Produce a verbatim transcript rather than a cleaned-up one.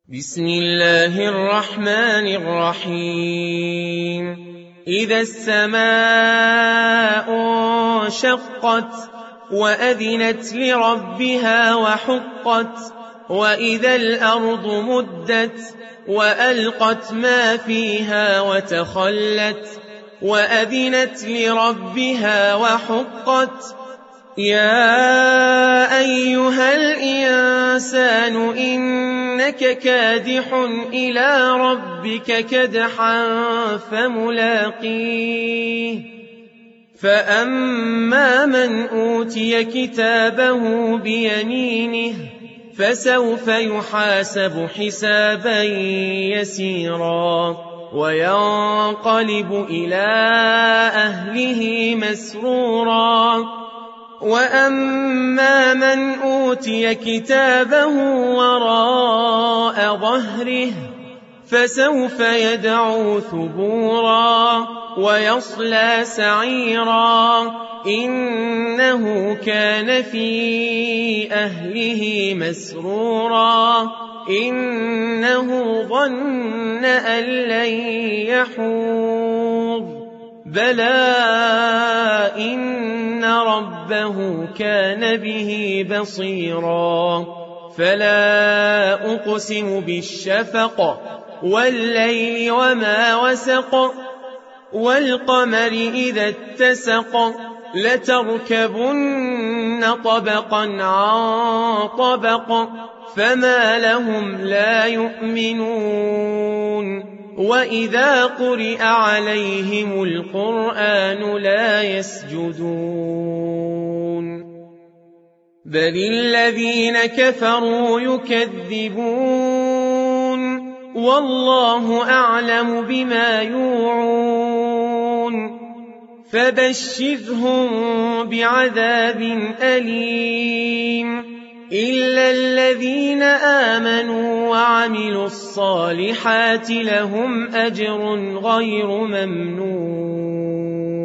بسم الله الرحمن الرحيم إذا السماء انشقت وأذنت لربها وحقت وإذا الأرض مدت وألقت ما فيها وتخلت وأذنت لربها وحقت يا أيها الإنسان إنك كادح إلى ربك كدحا فملاقيه فأما من أوتي كتابه بيمينه فسوف يحاسب حسابا يسيرا وينقلب إلى أهله مسرورا وأما من أوتي كتابه وراء ظهره فسوف يدعو ثبورا ويصلى سعيرا إنه كان في أهله مسرورا إنه ظن أن لن يحور بلى إن ربه كان به بصيرا فلا أقسم بالشفق والليل وما وسق والقمر إذا اتسق لتركبن طبقا عن طبق فما لهم لا يؤمنون وإذا قرئ عليهم القرآن لا يسجدون بل الذين كفروا يكذبون والله أعلم بما يوعون فبشرهم بعذاب أليم إلا الذين آمنوا وعملوا الصالحات لهم أجر غير ممنون